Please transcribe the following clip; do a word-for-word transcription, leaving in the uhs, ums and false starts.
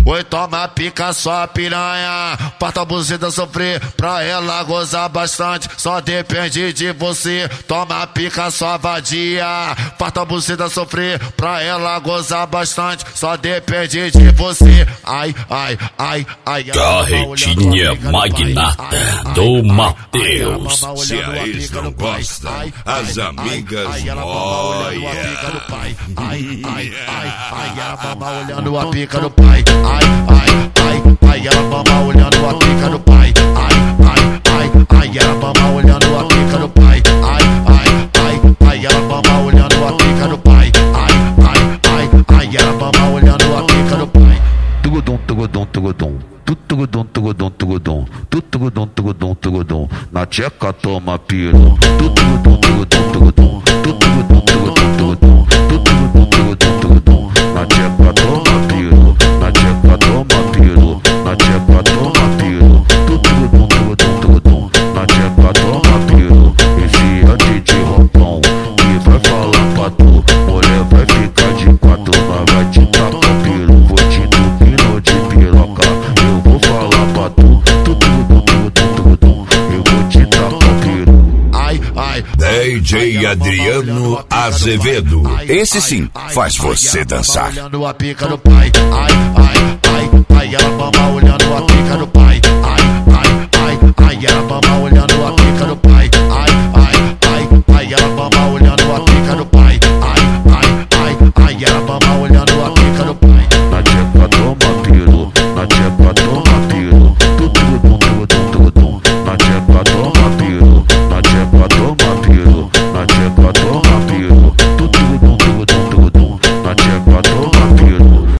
Oi, toma pica só piranha, parta a buzida sofrer, pra ela gozar bastante, só depende de você. Toma pica só vadia, parta a buzida sofrer, pra ela gozar bastante, só depende de você. Ai, ai, ai, ai. Carretinha magnata do Matheus. Se a ex não gosta, as amigas molham. Ai, ai, ai, ai, a mama olhando a pica do pai. Ai, ai, ai, ai, a mama olhando a pica do pai. Ai, ai, ai, ai, a mama olhando a pica do pai. Ai, ai, ai, ai, a mama olhando a pica do pai. Ai, ai, ai, ai, a mama olhando a pica do pai. Tugodum, tugodum, tugodum. Tugodum, tugodum, tugodum. Tugodum, tugodum, tugodum. Na tcheca toma piro. Tugodum, tugodum, tugodum. Tugodum, tugodum, tugodum. Tugodum, tugodum, tugodum. Na tcheca toma piro. Na tcheca toma piro. Na tcheca toma piro. Tugodum, tugodum, tugodum. Na tcheca toma piro. Enfia de roupão e vai falar pra tu. Mulher vai ficar de quatro, mas vai te tacar piro. Vou te entupir de piroca. Eu vou falar pra tu. Tugodum, tugodum, tugodum. Eu vou te tacar piro. Ai, ai. D J Adriano Azevedo. Esse sim faz você dançar. Olhando a pica do pai. Ai, ai, ai, ai, a mama olhando a pica do pai.